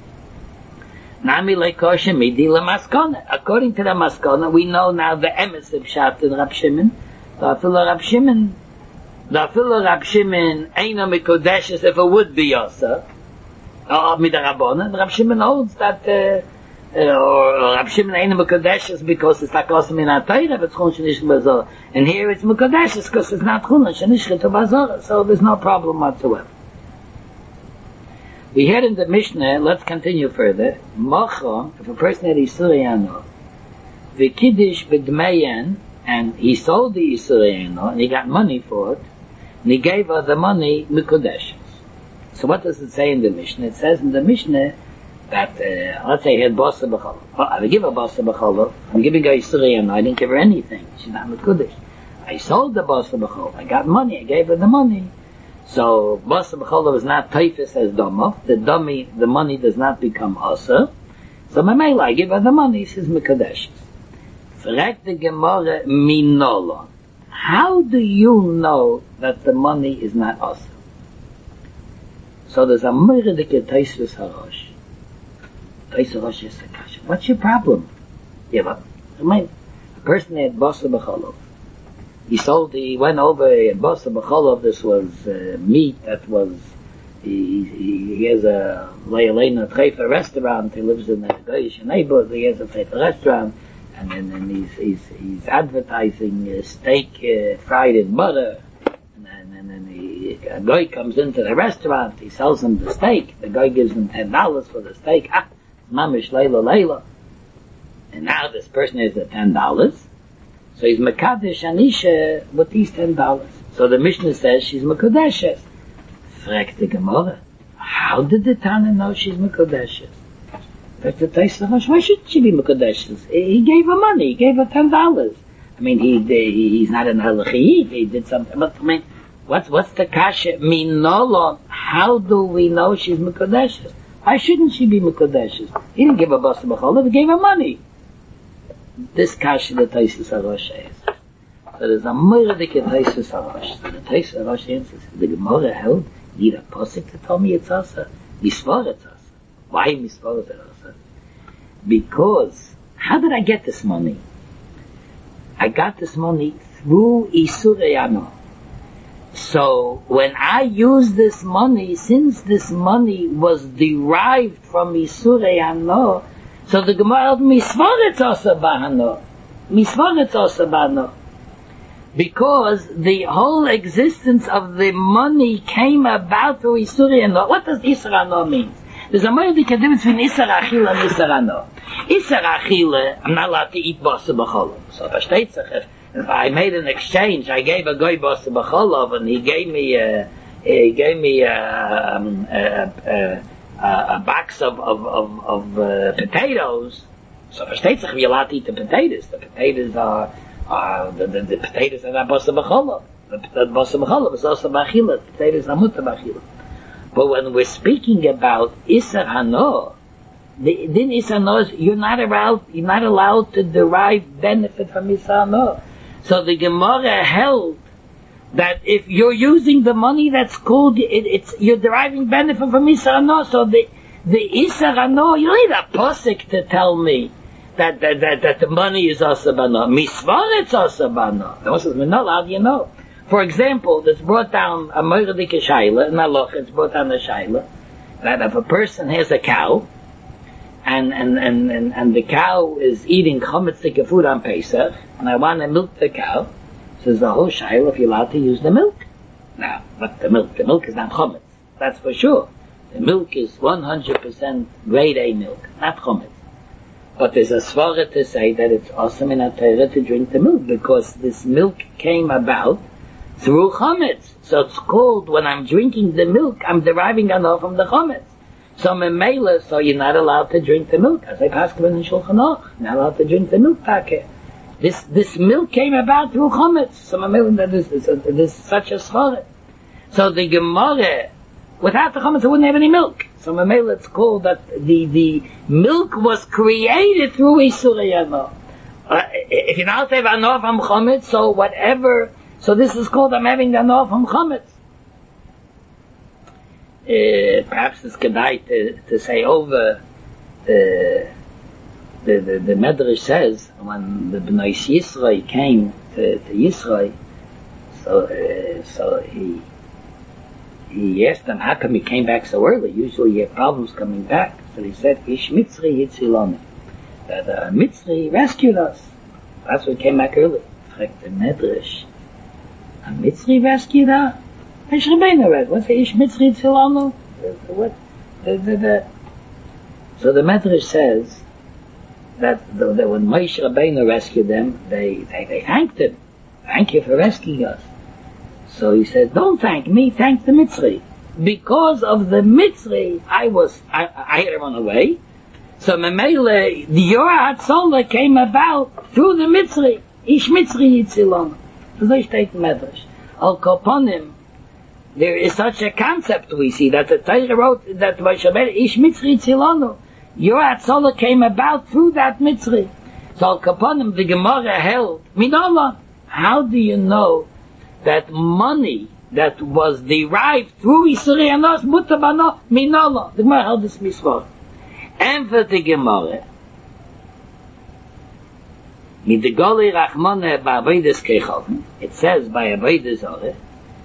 Nami Leikoshe Midi LeMaskona. According to the Maskona, we know now the Emes of Pshat in Reb Shimon. So I feel Reb Shimon, the Afilo Reb Shimon Eina Mekodeshes if it would be Yosa, or Midrabanan. Reb Shimon holds that, uh, uh, or Reb Shimon Eina Mekodeshes because it's like also Min HaTorah, but it's Chulun Shenishchut Ba'azorah. And here it's Mekodeshes because it's not Chulun Shenishchut Ba'azorah, so there's no problem whatsoever. We had in the Mishnah, let's continue further, Mocha, if a person had Isurei Ano, the Kiddush b'dmeyen, and he sold the Isurei Ano, and he got money for it, and he gave her the money Mikodesh. So what does it say in the Mishnah? It says in the Mishnah that, uh, let's say he had Basa B'cholov. Well, I give her Basa B'cholov, I'm giving her Isurei Ano, I didn't give her anything, she's not Mikodesh. I sold the Basa B'cholov, I got money, I gave her the money. So, Basa B'cholov is not Taifis as Domov, the dummy, the money does not become Asa. So, Mamela, I give her the money, she's Mikodesh. Frag the Gemara Minolon. How do you know that the money is not Asa? So there's a Mordeke Taisvis Harosh. Taisvis Harosh is a kasha. What's your problem? Yeah, but, I mean, a person had Basa B'cholov. He sold, he went over in Basa B'cholov, this was uh, meat that was, he, he, he has a Leilena Treifa restaurant, he lives in a Goyish neighborhood, he has a Treifa restaurant, and then and he's, he's, he's advertising uh, steak uh, fried in butter, and then, and then he, a guy comes into the restaurant, he sells him the steak, the guy gives him ten dollars for the steak, ah, mamish leila leila, and now this person has the ten dollars, so he's Mekadesh Anisha with these ten dollars. So the Mishnah says she's Mekodeshes. Frag the Gemara, how did the Tana know she's Mekodeshes? Frag the Taisach, why shouldn't she be Mekodeshes? He gave her money, he gave her ten dollars. I mean, he, he he's not an Halachi, he did something, but I mean, what's, what's the kasha? Minolon, how do we know she's Mekodeshes? Why shouldn't she be Mekodeshes? He didn't give her Basa B'cholov, he gave her money. This kasha the Taisus Harosh is. So there's a Mordeke Taisus Harosh. So the Taisus Harosh answers, the Gemara held, need a posik to tell me it's Asa. Misvar it's Asa. Why Misvar it's Asa? Because, how did I get this money? I got this money through Isurei Ano. So, when I use this money, since this money was derived from Isurei Ano, so the Gemara held misvaretz asa b'hano. Misvaretz asa b'hano. Because the whole existence of the money came about through Isurei Ano. What does Isur Ano mean? There's a very big difference between Isur Achila and Isur Ano. Isur Achila, I'm not allowed to eat Basa B'cholov. So versteht sich, if, if I made an exchange, I gave a guy Basa B'cholov and he gave me a, he gave me a, um, a, a Uh, a box of of of, of uh, potatoes. So versteht sich, you're allowed to eat the potatoes. The potatoes are, are the, the, the potatoes are not Basa B'cholov. The, the Basa B'cholov is also B'achila. The potatoes are Muta B'achila. But when we're speaking about Isur Hano, the then Isur Hano is you're not allowed you're not allowed to derive benefit from Isur Hano. So the Gemara held that if you're using the money that's called, it, it's, you're deriving benefit from Isur Hano, so the, the Isur Hano, you don't need a posik to tell me that, that, that, that the money is Asa B'Hano. Misvar it's Asa B'Hano. How do you know? For example, it's brought down a Mordeke Shaila, in Halacha, it's brought down a Shaila, that if a person has a cow, and, and, and, and, and the cow is eating chametzik food on Pesach, and I want to milk the cow, there's the whole shaila if you're allowed to use the milk. Now, but the milk, the milk is not chometz. That's for sure. The milk is one hundred percent grade A milk, not chometz. But there's a svara to say that it's awesome in a Torah to drink the milk because this milk came about through chometz. So it's called, when I'm drinking the milk, I'm deriving enough from the chometz. So memela, so you're not allowed to drink the milk. As I pass in Shulchan Aruch, not allowed to drink the milk packet. This this milk came about through chometz. So that is there's such a schara. So the Gemara, without the chometz, it wouldn't have any milk. So Mamela, it's called that the the milk was created through Isurei Ano. Uh, if you're not have Ano from chometz, so whatever. So this is called I'm having Ano from chometz. Uh, perhaps it's kedai to to say over. Uh, The, the, the Medrash says when the Bnei Yisrael came to, to Yisrael, so uh, so he he asked them how come he came back so early. Usually you have problems coming back. So he said, "Ish Mitzri Yitziloni," that uh, Mitzri rescued us. That's why he came back early. Fragt the Medrash, a Mitzri rescued us? Ish Rebbeinu rescued. What's the Ish Mitzri Yitziloni? What? the, the, the. So the Medrash says that the, the, when Moshe Rabbeinu rescued them, they, they, they thanked him. Thank you for rescuing us. So he said, don't thank me, thank the Mitzri. Because of the Mitzri, I was, I, I had to run away. So Memele, the Yorah Hatzolah came about through the Mitzri. Ish Mitzri Yitzilon. So they state the Medrash. Al Koponim, there is such a concept we see that the Torah wrote that Moshe Rabbeinu, Ish Mitzri Yitzilonu. Yorah Hatzolah came about through that Mitzri. So Al Koponim, the Gemara held, Minallah. How do you know that money that was derived through Yisrei Anos, Mutabano, Minallah? The Gemara held this mitzvah. And for the Gemara, Midgoli Rachmane Ba'avodas Kechavim, it says by Avodah Zarah,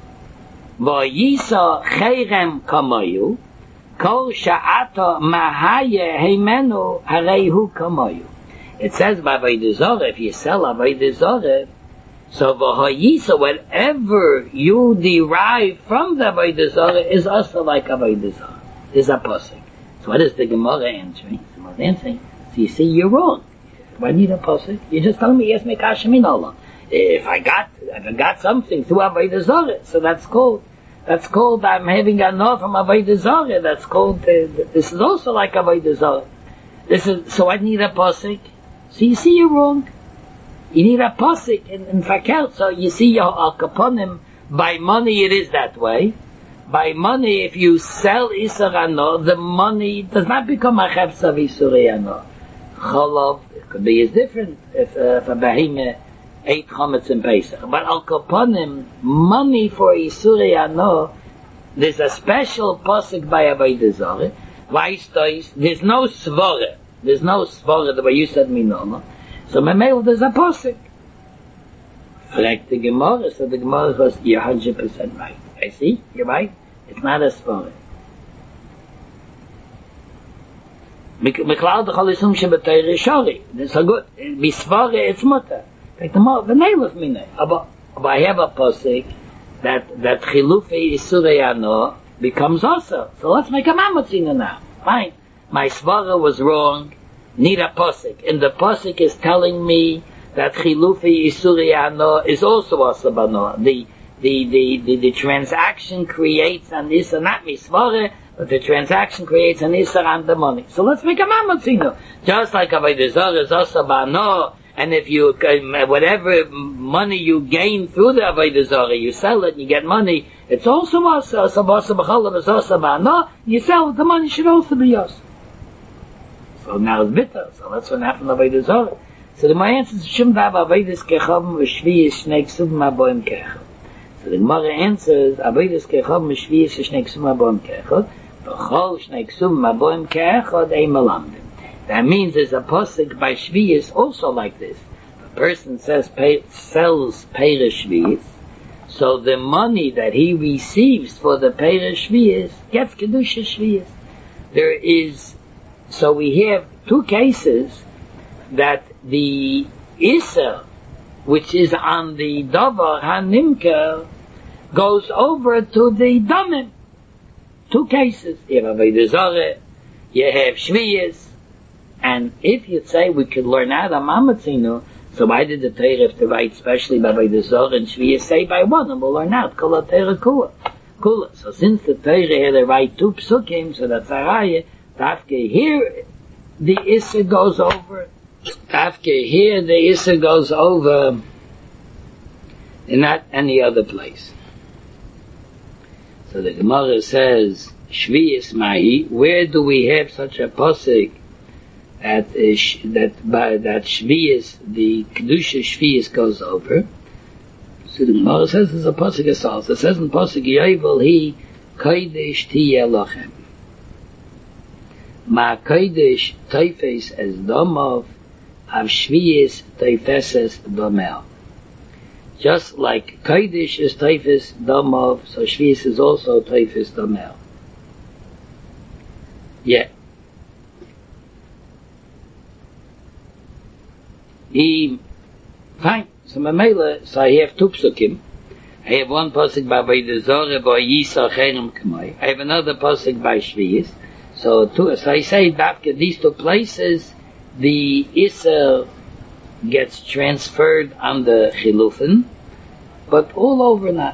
V'yisa Cherem Kamoyu, Kol Sha'ata Mahaya Heimenu Hareihu Kamoyu. It says by Avodah Zarah, if you sell Avodah Zarah, so V'hayisa, whatever you derive from the Avodah Zarah is also like Avodah Zarah. Is a pasuk. So what is the Gemara answering? The Gemara answering. So you see, you're wrong. Why need a pasuk? You're just telling me yes, make Hashem in Allah. If I got, if I got something through Avodah Zarah, so that's called, that's called I'm having a no from Avodah Zarah. That's called. Uh, this is also like Avodah Zarah. This is so I need a pasuk. So you see, you're wrong. You need a pasuk in, in Fakir. So you see, your Al Kaponim, by money it is that way. By money, if you sell Isur Ano, the money does not become a Chefsa V'Isurei Ano. Cholov, it could be as different if, uh, if a Behemah ate Chometz in Pesach. But Al Kaponim, money for Isurei Ano, there's a special pasuk by Avodah Zarah. There's no Svara. There's no Svara the way you said Minoma. So Memel, there's a pasuk. Frag the Gemara, so the Gemara goes, you're one hundred percent right. I see, you're right. It's not a Svara. Miklau d'chol isum shebetayre shori. It's so good. Bisvara, it's mutter. Like the more, the name of minay. But I have a pasuk that, that chilufi isurei ano becomes also. So let's make a mamotzina now. Fine. My Svara was wrong. Need a pasuk. And the pasuk is telling me that chilufi isurei ano is also asabano. The, the, the, the, the transaction creates an isur, not misvara, but the transaction creates an isur on the money. So let's make a mamotzino. Just like Avodah Zarah is asabano, and if you, whatever money you gain through the Avodah Zarah, you sell it, you get money, it's also asa, asabasa b'cholam is asabano, you sell it, the money should also be yours. So now it's bitter, so that's what happened to Avodah Zarah. So the my answer is Shum Dav Avodas Kechavim v'Shviyis Shnei Ksuvim Aboim Kechad. So the Gemara answers Avodas Kechavim v'Shviyis Shnei Ksuvim Aboim Kechad v'Chol Shnei Ksuvim Aboim Kechad Ein Malamdim. That means there's a pasuk by Shviyis also like this. A person says pay, sells Peirish Shviyis, so the money that he receives for the Peirish Shviyis gets Kedusha Shviyis. There is, so we have two cases that the Isser, which is on the Davar HaNimker, goes over to the Damim. Two cases. You have Avodah Zarah, you have Shviyis, and if you say we could learn out of Mamatzino, so why did the Torah have to write especially by Avodah Zarah and Shviyis say by one, and we'll learn out Kol HaTorah Kula. Kula. So since the Torah had to write two psukim, so that's Araya, Tafke here, the Isser goes over. Tafke here, the Isser goes over, and not any other place. So the Gemara says, Shviyis Mahi, where do we have such a pasuk that uh, sh- that by that Shviyis, the Kedusha Shviyis goes over? So the Gemara says there's a pasuk as also. It says in pasuk Yovel Hi Kodesh Tiyeh Lochem. Ma Kodesh Teifes as Domov Av Shviyis Teifeses Domel. Just like Kodesh is Teifes Domov, so Shviyis is also Teifes Domel. Yeah. He, fine. So Mamela, so I have two psukim. I have one pasuk by Avodah Zarah by Yisa Cherem Kamei. I have another pasuk by Shviyis. So, to, so I say that these two places, the Isser gets transferred on the Chilufin, but all over not.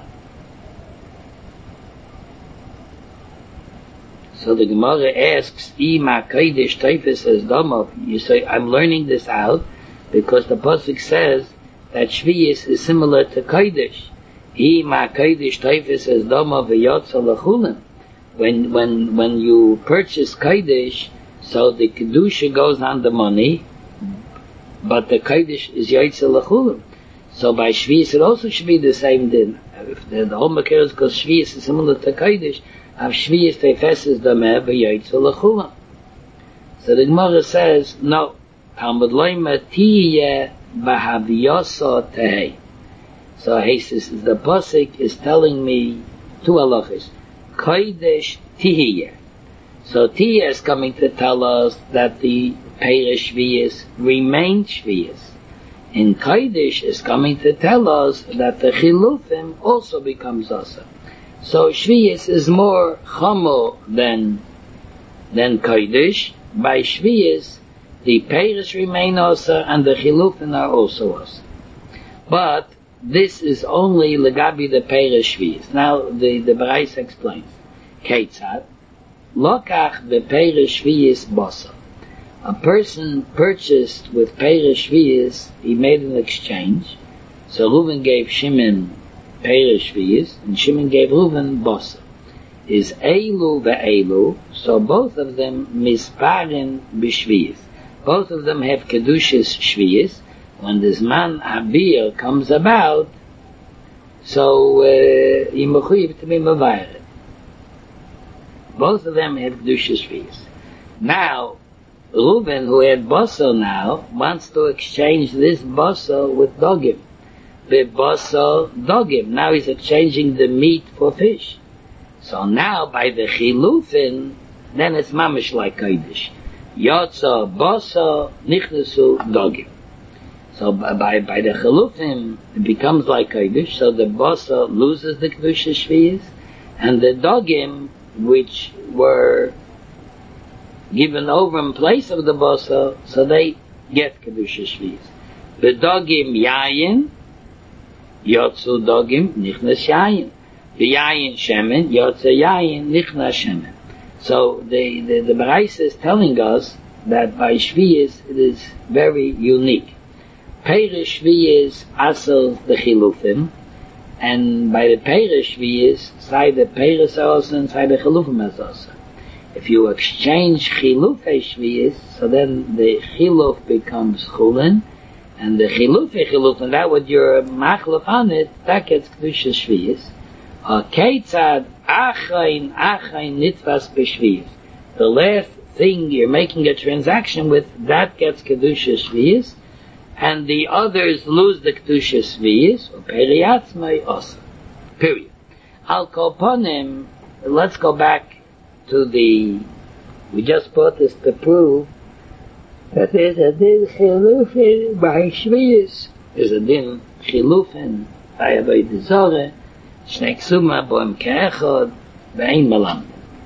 So the Gemara asks, Ima Kodesh Teifes as Domov. You say, I'm learning this out because the Pasuk says that Shviyis is similar to Kodesh. Ima Kodesh Teifes as Domov v'yotza l'chulin. When, when, when you purchase Kodesh, so the Kedusha goes on the money, but the Kodesh is yotza l'chulin. So by Shviyis it also should be the same din. If the, the whole Makir is because Shviyis is similar to Kodesh, Av Shviyis Teifeses Dameh v'yotza l'chulin. So the Gemara says, no, Talmud Loima Tiyeh b'haviyasa tehei. So he says, the Pasuk is telling me two halachas. Kodesh Tiyeh. So Tiyeh is coming to tell us that the Peirish Shviyis remain Shviyis. And Kodesh is coming to tell us that the Chilufim also becomes Asa. So Shviyis is more Chamo than, than Kodesh. By Shviyis, the Peirish remain Asa and the Chilufim are also Asa. But this is only Legabi the Peirish Shviyis. Now the, the Brais explains. Keitzad, Lokach the Peirish Shviyis Basa. A person purchased with Peirish Shviyis, he made an exchange. So Reuven gave Shimon Peirish Shviyis, and Shimon gave Reuven Basa. Is Eilu ve'Eilu, so both of them misparin b'Shviyis. Both of them have Kedushas Shviyis. When this man Habir comes about, so Yimuchiv uh, to be Mavayret. Both of them have Kedushas Shviyis. Now, Reuven, who had Basa now, wants to exchange this Basa with Dogim. The Basa Dogim. Now he's exchanging the meat for fish. So now, by the Chilufin, then it's mamish like Kodesh. Yotza Basa Nichnasu Dogim. So by, by the Chilufim, it becomes like Kodesh, so the Basa loses the Kedusha Shviyis, and the Dogim, which were given over in place of the Basa, so they get Kedusha Shviyis. The Dogim Yayin, Yotzu Dogim, Nichnas Yayin. The Yayin Shemen, Yotzu Yayin, Nichnas Shemen. So the, the, the Brais is telling us that by Shviyis it is very unique. Peirish Shviyis asels the Chilufim, and by the Peirish Shviyis, say the Peiris also and say the Chilufim as also. If you exchange Chilufei Shviyis, so then the Chiluf becomes Chulin, and the Chilufei Chilufim, that what you're machluf on it, that gets Kedusha Shviyis. Keitzad Achain Achain Nitvas B'Shviyis. The last thing you're making a transaction with, that gets Kedusha Shviyis, and the others lose the Kedusha Shviyis, or Periatzmai also. Period. Al Kolponim, let's go back to the, we just brought this to prove that there's a din Chilufin by Shviyis. There's a din Chilufin by Avodah Zarah, Shnei Ksuma Boim Ke'echad, Ve'ein Malam.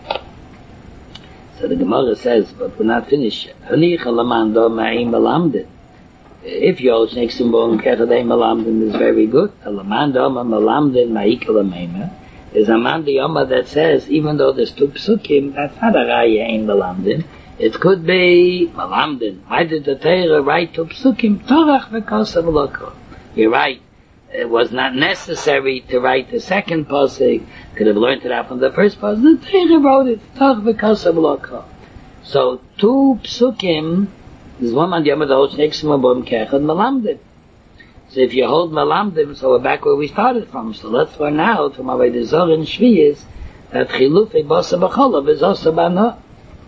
So the Gemara says, but we're not finished yet. Hanicha Lamando Ma'ein Malamdin. If you're Shnei Ksuma Boim Ke'echad, Ve'ein Malamdin is very good. Lamando Malamdin Ma'ika Lameima. There's a man the Yoma that says, even though there's two psukim, that's not a raya in Malamdin. It could be Malamdin. Why did the Torah write two psukim? Torach v'kosav l'ko. You're right. It was not necessary to write the second pasuk. Could have learned it out from the first pasuk. The Torah wrote it. Torach v'kosav l'ko. So two psukim is one man the Yoma that holds next to Mabom Kechad Malamdin. So if you hold Malamdim, so we're back where we started from. So let's learn now from Avodah Zarah and Shviyis that Chilufei Basa B'Cholav is also Bana.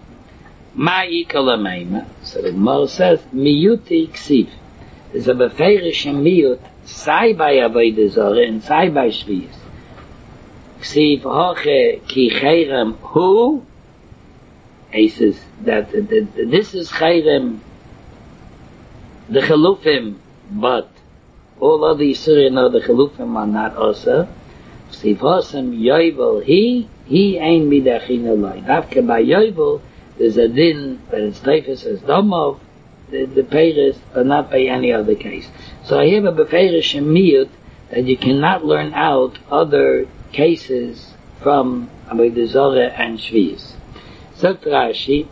Ma'ika Lameima. So the Gemara says, Miyuti Ksiv. There's a Beferish and Miyut, Sai by Avodah Zarah and Sai by Shviyis. Ksiv Hoche Ki Cherem Hu. He says that, that, that this is Cherem, the Chilufim, but all other Yisurim of the Chilufim are not also. Sifosem Yovel, he, he ain't midachin alay. Dafke by Yovel, there's a din that it's Teifus as Domov, the, the Peiris, but not by any other case. So I have a Beferish Miyut that you cannot learn out other cases from Avodah Zarah and Shviyas. Sagt Rashi,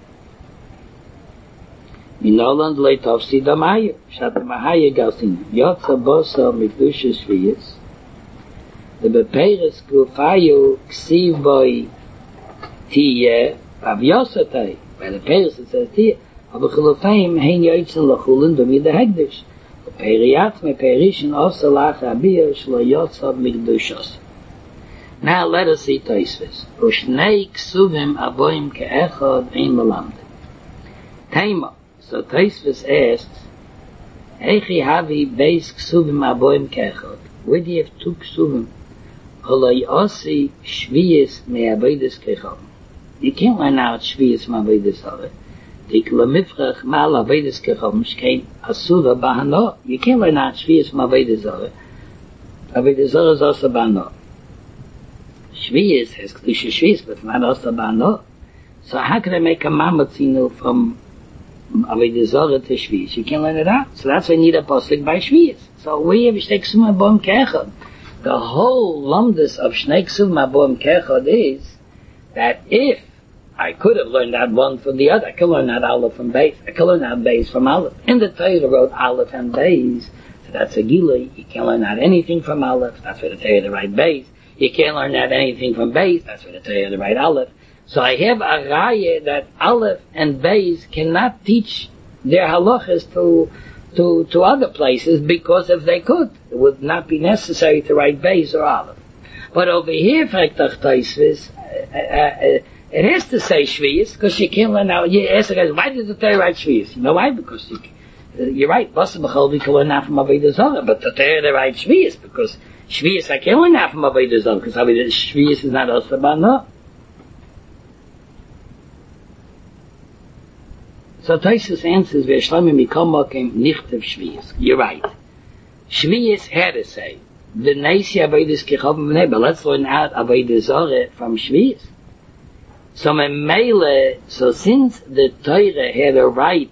Minoland Leitovsi Damayu, Shat Mahayu Galsin, Yotza Bosa Mikdusha Shviyas, the Bepeiris Gufayu Ksiv Boy Tiye, Av Yosatai, by the Peiris it says Tiye, aber Chilufayim Hein Yoitzen Lachulun Domi the Hegdish, the Peiriat Me Peirishin Osa Lach Abiyah Shlo Yotza Mikdushos. Now let us see Tosfos. Ushnei Ksuvim Aboim Ke'echad Ein Melamd. Tema. So Tosfos asks, Eichi Havi Beis Ksuvim Aboim Ke'echad. Where do you have two Ksuvim? Olay Osi Shviyas Me Avodas Ke'echad. You can't learn out Shviyas Me Avodas Zarah. Dik Lemifrach Mal Avodas Ke'echad Mishkein Asura Bahano. You can't learn out Shviyas Me Avodas Zarah. Avodas Zarah is also Bahano. Shviyas has Kedusha Shviyas, but not also Bahano. So how can I make a Mamatzinu from Avodah Zarah to Shviyas? You can't learn it out. So that's why you need a posuk by Shviyas. So we have Shnei Ksuvim Aboim Ke'echad. The whole lumdus of Shnei Ksuvim Aboim Ke'echad is that if I could have learned that one from the other, I could learn that Aleph from Beis, I could learn that Beis from Aleph. In the Torah wrote Aleph and Beis, so that's a Gilui. You can't learn out anything from Aleph. That's why the Torah the right Beis. You can't learn out anything from Beis. That's why the Torah the right Aleph. So I have a raya that Aleph and Beis cannot teach their halachas to to to other places, because if they could, it would not be necessary to write Beis or Aleph. But over here, fragt Tosfos, uh, uh, it has to say Shviyas, because you can't learn out. You ask the guys, why did the Torah write Shviyas? You know why? Because you, uh, you're right. Basa b'chol we can learn out from Avodah Zarah, but the Torah write Shviyas because Shviyas I can't learn out from Avodah Zarah, because Shviyas is not also Bahano. So Tosfos answers, V'eshlamim mikomokim nichtav Shviyas. You're right. Shviyas had to say, V'neisi avodas kechavim v'nei, but let's learn out Avodah Zarah from Shviyas. So Memele, so since the Torah had a right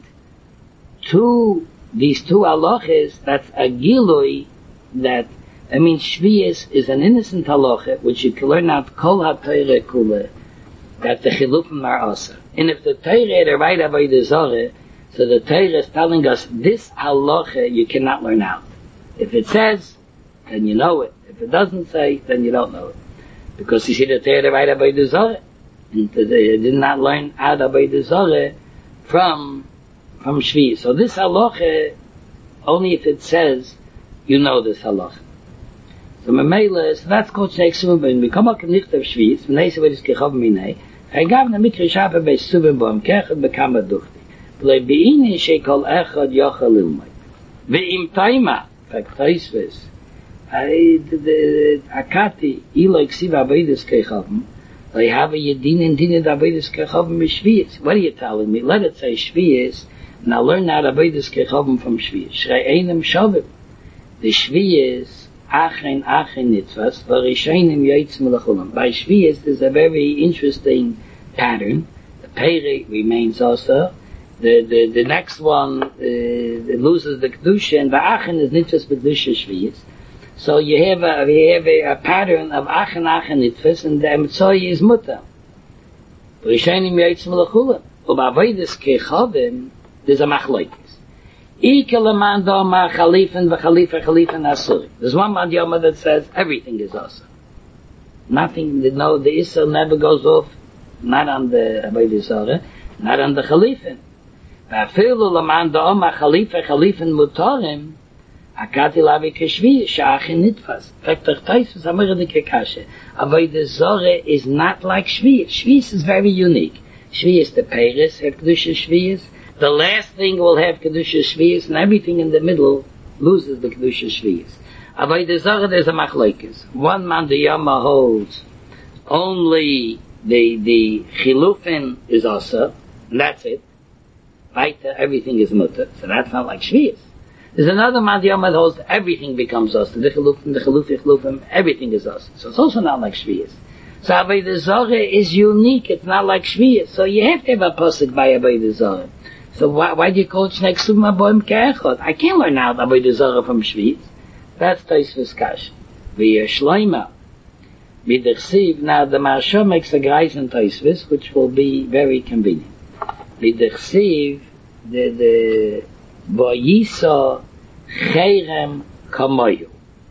to these two halachas, that's a gilui that, I mean, Shviyas is an innocent halacha, which you can learn out kol ha-Torah kula, that the chilufim are asa. And if the Torah had a right Avodah Zarah, so the Torah is telling us this halacha you cannot learn out. If it says, then you know it. If it doesn't say, then you don't know it. Because you see the Torah had a right Avodah Zarah. And they did not learn out Avodah Zarah from from Shvi. So this halacha, only if it says, you know this halacha. So Mamela, so that's called Shnei Ksuvim. When we come up with Nichtav Shvi, V'nei Avodas Kechav Minei, I gave the Mikra Shabbos by Ksuvim Boam Kechad Bekama Duchti. V'lei Be'ini Shekol Echad Yochel Ilmai. Ve'im Taima, fact Tosfos, the Akati Iloi Ksiv Avodas Kechav. They have a yedin and din avodas kechavim b'shviyas. What are you telling me? Let it say shviyas, and I'll learn that avodas kechavim from shviyas. Shrei einem shavim. The shviyas achen achen nitzvas v'rishonim yotzim lechulam. By shviyas, there's a very interesting pattern. The peri remains also. The the the next one uh, it loses the kedusha, and the achen is nitzvas b'kedusha shviyas. So you have a, you have a, a pattern of achen achen nitfus, and the Mitzvah is mutter. Rishonim yotzim lechulam. Ubavodas kechavim, there's a machlokes. Ike leman doma chalifin v'chalifa chalifin asur. There's one man yoma that says everything is asur. Nothing, no, the isur never goes off, not on the avodas zarah, not on the chalifin. V'afilu leman doma chalifa chalifin mutarim. Akati lavi keshvi sha'achin nitfas. Fact of Tosfos amar the kekashe. Avodah Zarah is not like Shviyas. Shviyas is very unique. Shviyas, the Peiris have kedusha Shviyas. The last thing will have kedusha Shviyas, and everything in the middle loses the kedusha Shviyas. Avodah Zarah, there's a machlokes. One man the Yama holds only the the chilufin is asa, and that's it. Weiter, everything is mutter. So that's not like Shviyas. There's another man, the Yomad holds everything becomes us. The Chalufim, the Chalufim, Chalufim, everything is us. So it's also not like Shviyas. So Avodah Zarah is unique. It's not like Shviyah. So you have to have a pasuk by Avodah Zarah. So why, why do you call it Shnei Ksuvim Aboim Ke'echad? I can't learn out Avodah Zarah from Shviyah. That's Tosfos Kash. V'yeh Shloima. B'dechsiv. Now the Maharsha makes a Greis in Tosfos, which will be very convenient. B'dechsiv, the, the, Vayisa Cherem Kamoyu.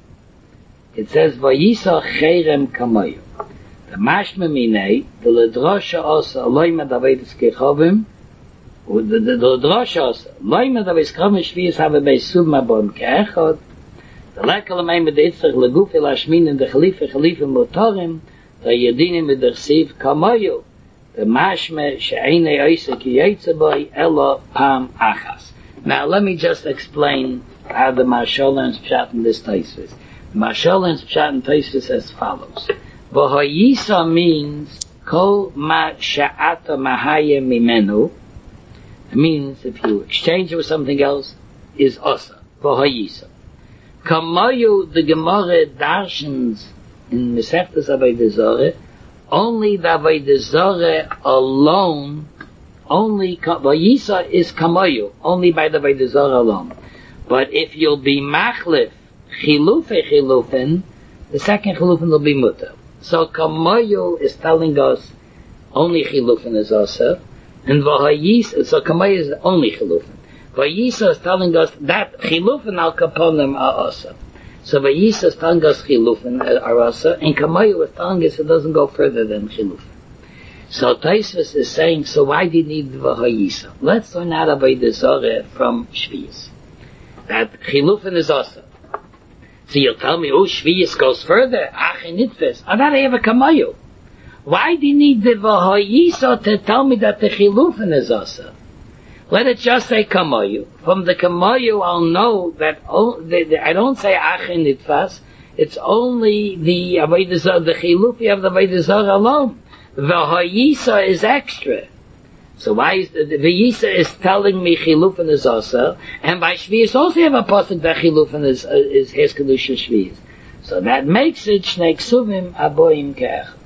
It says Vayisa Cherem Kamoyu. The mashma minei, the ledrosha osa, loyma davedes kechovim, the the ledrosha osa, loyma davedes kechovim shviyas have a beisub mabom keechod, the lekal ameim with the itzach leguf el hashmin and the chalifa chalifim motorim, the yedinim with the chsiv kamoyu, the mashma she'einei oisa ki yetzaboy elo pam achas. Now let me just explain how the Maharsha learns pshat in this Tosfos. The Maharsha learns pshat in Tosfos as follows. V'hoyisa means kol ma she'ata mahaya mimenu. It means if you exchange it with something else, is osa. V'hoyisa. Kamayu, the Gemara darshans in Mesechtes Avodah Zarah, only the Avodah Zarah alone, only v'hoyisa is kamayu, only by the Avodah Zarah alone. But if you'll be machlif chilufe chilufin, the second chilufin will be mutter. So Kamayu is telling us only Chilufin is Asa, and Vahayis, so Kamayu is only Chilufin. Vahayisa is telling us that Chilufin al Kaponim are Asa. So Vahayisa is telling us Chilufin are Asa, and Kamayu is telling us it doesn't go further than Chilufin. So Tosfos is saying, so why do you need Vahayisa? Let's learn out Avodah Zarah from Shviyas. That Chilufin is Asa. So you'll tell me, oh, Shviyas goes further. Ach, in Nitves. I gotta have a Kamayu. Why do you need the Vahayisa to tell me that the Chilufin is Asa? Let it just say Kamayu. From the Kamayu, I'll know that oh, the, the, I don't say Ach in Nitves. It's only the Avodah Zarah, the Chilufi of the Avodah Zarah alone. Vahayisa is extra. So why is the, the Vayisa is telling me Chilufin is Asa, and by Shviyas also have a pasuk that Chilufin is uh, is Hes Kedusha Shviyas. So that makes it Shnei Ksuvim Aboim Ke'echad.